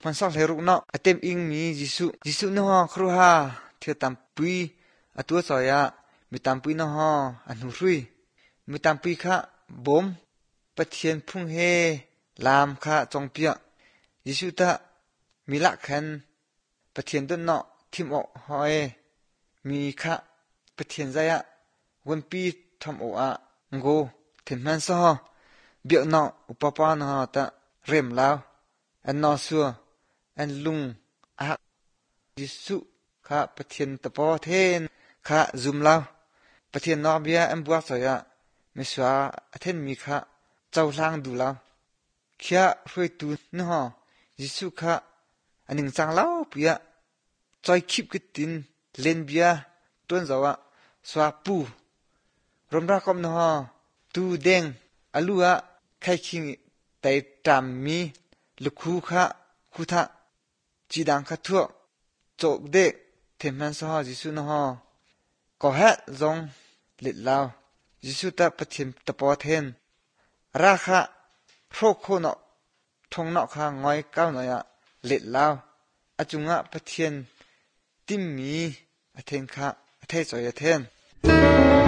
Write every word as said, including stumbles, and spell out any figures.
มันสอกเลยรุกเนาะอเต็มอิงมียิสุยิสุเนาะครูฮาเทียตามปุยอตัวสอยะมีตามปุยเนาะอันหุรุยมีตามปุยค่ะบ่มปะเทียนพุ่งเฮลามค่ะจงเปียยิสุตะมีละคันปะเทียนต้นเนาะทิมออกหอยมีค่ะปะเทียนใจอะวันปีทำโออะงโกเห็นมันซอเบียเนาะอุปปานะตะเริ่มแล้วอันนอซัวอันลุงอะยิสุค่ะปะเทียนตะปอเทนค่ะซุมแล้วปะเทียนนอเบียอันบัวสอยะไม่สวาเทนมีค่ะเจ้าล่างดูแล้วเขียรวยตูนฮะยิสุค่ะอันหนึ่งจังแล้วเปียจอยคิบกตินเลนเบียต้นสาวะสวาปูรมรักอมนะฮะตูเด้งอลัวใครคิงแต่จำมีลูกคู่ค่ะคู่ทะจีดังค่ะทั่วโจกเด็กเทมันสหยิสุนะฮะก็เฮ็ดจงเล็ดลาวยิสุตะปะเทียนตะปอเทนราคาโรคโคเนาะทงเนาะค่ะงอยเก้าหน่อยอะเล็ดลาวอาจุงะปะเทียนติมมีอเทนค่ะอเทศอยอเทน